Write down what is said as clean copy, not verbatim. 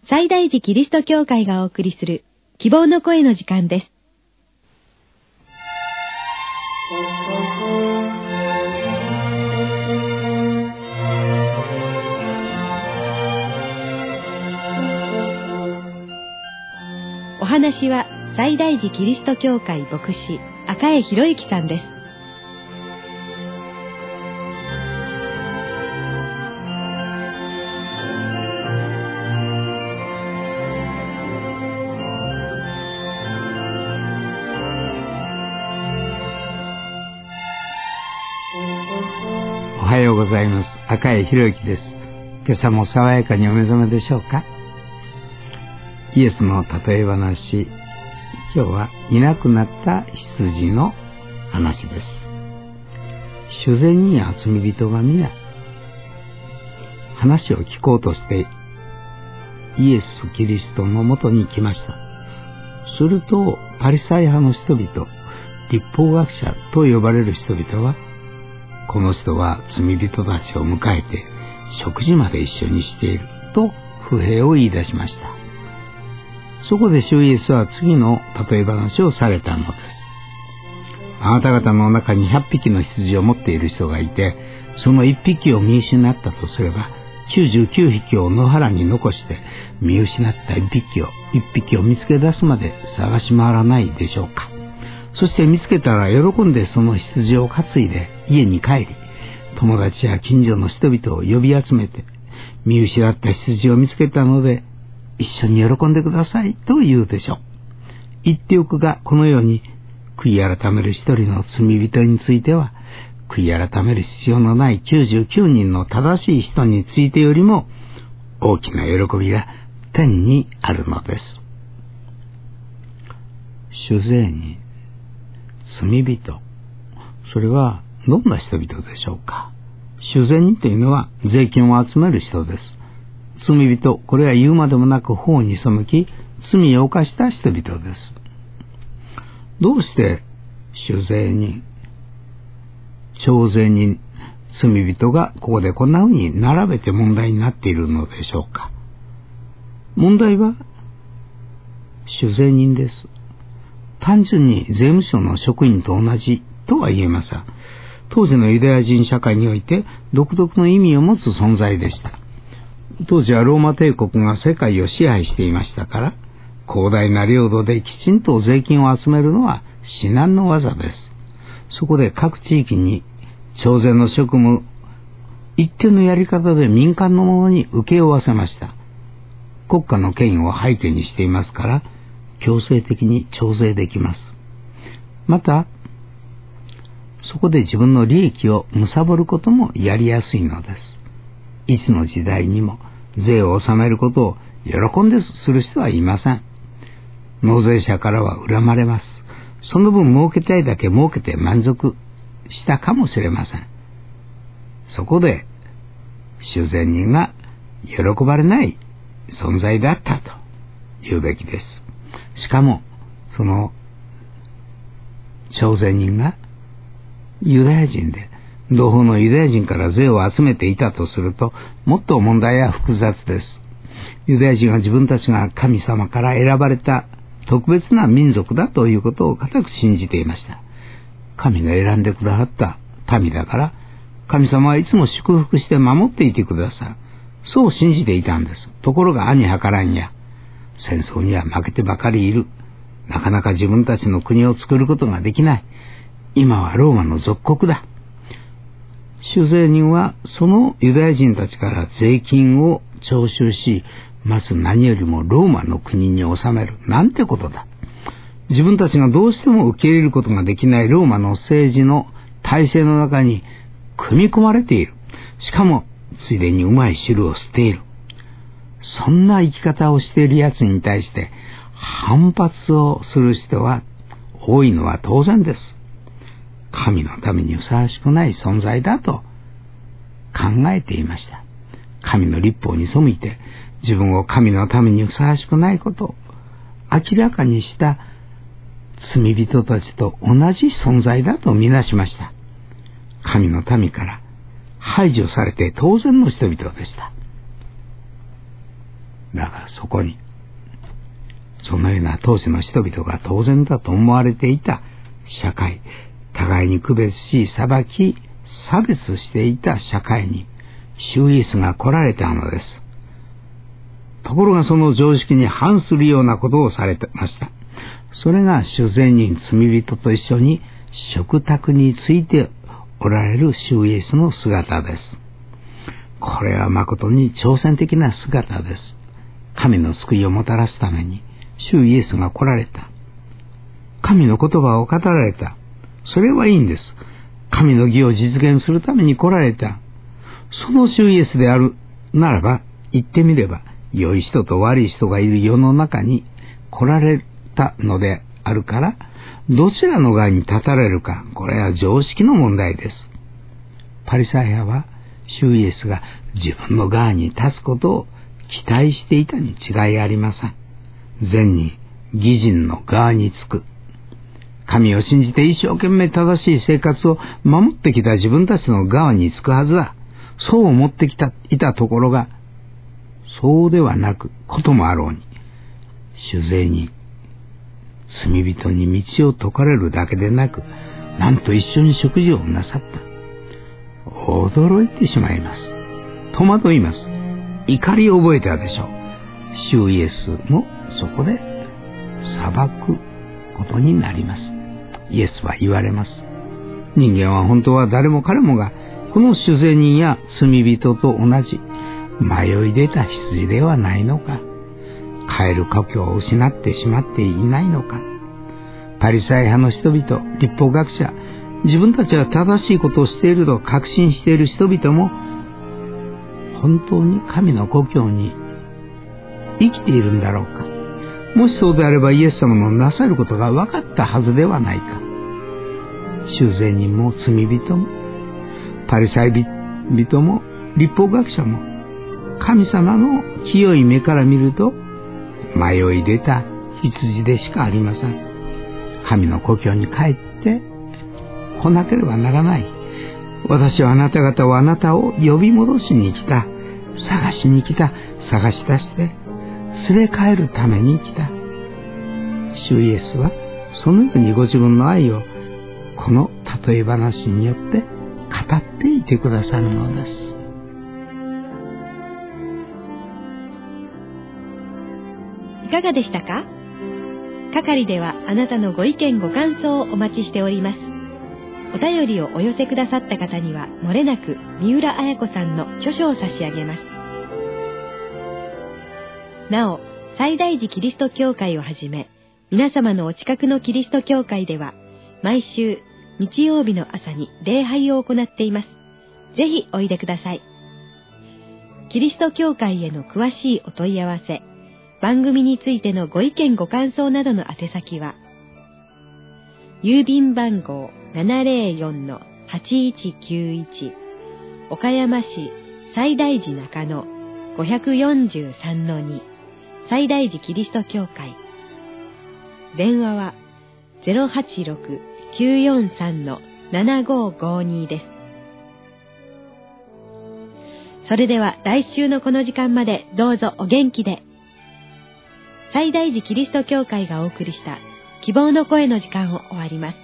西大寺キリスト教会がお送りする希望の声の時間です。お話は西大寺キリスト教会牧師赤江博之さんです。 おはようございます。赤江博之です。今朝も爽やかにお目覚めでしょうか。イエスの例え話、今日はいなくなった羊の話です。主膳人や罪人が皆話を聞こうとしてイエス・キリストのもとに来ました。するとパリサイ派の人々、律法学者と呼ばれる人々は、この人は罪人たちを迎えて食事まで一緒にしていると不平を言い出しました。そこで主イエスは次の例え話をされたのです。あなた方の中に100匹の羊を持っている人がいて、その1匹を見失ったとすれば、99匹を野原に残して見失った1匹を見つけ出すまで探し回らないでしょうか。そして見つけたら喜んでその羊を担いで家に帰り、友達や近所の人々を呼び集めて、見失った羊を見つけたので一緒に喜んでくださいと言うでしょう。言っておくが、このように悔い改める一人の罪人については、悔い改める必要のない99人の正しい人についてよりも大きな喜びが天にあるのです。主税人、罪人、それはどんな人々でしょうか。主税人というのは税金を集める人です。罪人、これは言うまでもなく法に背き罪を犯した人々です。どうして主税人、徴税人、罪人がここでこんな風に並べて問題になっているのでしょうか。問題は主税人です。単純に税務署の職員と同じとは言えません。当時のユダヤ人社会において独特の意味を持つ存在でした。当時はローマ帝国が世界を支配していましたから、広大な領土できちんと税金を集めるのは至難の業です。そこで各地域に徴税の職務、一定のやり方で民間の者に請け負わせました。国家の権威を背景にしていますから、強制的に徴税できます。また、そこで自分の利益を貪ることもやりやすいのです。いつの時代にも税を納めることを喜んでする人はいません。納税者からは恨まれます。その分儲けたいだけ儲けて満足したかもしれません。そこで主税人が喜ばれない存在だったと言うべきです。しかもその徴税人がユダヤ人で、同胞のユダヤ人から税を集めていたとすると、もっと問題は複雑です。ユダヤ人は自分たちが神様から選ばれた特別な民族だということを固く信じていました。神が選んでくださった民だから、神様はいつも祝福して守っていてくださる。そう信じていたんです。ところが兄はからんや、戦争には負けてばかりいる。なかなか自分たちの国を作ることができない。今はローマの属国だ。主税人はそのユダヤ人たちから税金を徴収し、まず何よりもローマの国に納める。なんてことだ。自分たちがどうしても受け入れることができないローマの政治の体制の中に組み込まれている。しかもついでにうまい汁を吸っている。そんな生き方をしている奴に対して反発をする人は多いのは当然です。神のためにふさわしくない存在だと考えていました。神の律法に背いて自分を神のためにふさわしくないことを明らかにした罪人たちと同じ存在だと見なしました。神の民から排除されて当然の人々でした。 だからそこに、そのような当時の人々が当然だと思われていた社会、互いに区別し裁き差別していた社会に主イエスが来られたのです。ところがその常識に反するようなことをされてました。それが主税人罪人と一緒に食卓についておられる主イエスの姿です。これは誠に挑戦的な姿です。神の救いをもたらすために主イエスが来られた。神の言葉を語られた。それはいいんです。神の義を実現するために来られた。その主イエスであるならば、言ってみれば、良い人と悪い人がいる世の中に来られたのであるから、どちらの側に立たれるか、これは常識の問題です。パリサイ派は、主イエスが自分の側に立つことを期待していたに違いありません。善に義人の側につく。神を信じて一生懸命正しい生活を守ってきた自分たちの側につくはずだ。そう思っていたところが、そうではなくこともあろうに、主税人、罪人に道を説かれるだけでなく、なんと一緒に食事をなさった。驚いてしまいます。戸惑います。怒りを覚えたでしょう。主イエスもそこで裁くことになります。イエスは言われます。人間は本当は誰も彼もがこの主税人や罪人と同じ迷い出た羊ではないのか。帰る故郷を失ってしまっていないのか。パリサイ派の人々、律法学者、自分たちは正しいことをしていると確信している人々も本当に神の故郷に生きているんだろうか。もしそうであればイエス様のなさることが分かったはずではないか。主税人も罪人もパリサイ人も律法学者も神様の清い目から見ると迷い出た羊でしかありません。神の故郷に帰って来なければならない。私はあなた方をあなたを呼び戻しに来た。探しに来た。探し出して連れ帰るために来た。主イエスはそのようにご自分の愛をこの例え話によって語っていてくださるのです。 いかがでしたか？係ではあなたのご意見ご感想をお待ちしております。お便りをお寄せくださった方にはもれなく三浦綾子さんの著書を差し上げます。なお、西大寺キリスト教会をはじめ、皆様のお近くのキリスト教会では、毎週日曜日の朝に礼拝を行っています。ぜひおいでください。キリスト教会への詳しいお問い合わせ、番組についてのご意見ご感想などの宛先は、郵便番号 704-8191 岡山市西大寺中野 543-2 西大寺キリスト教会。電話は 086-943-7552 です。それでは来週のこの時間までどうぞお元気で。西大寺キリスト教会がお送りした希望の声の時間を終わります。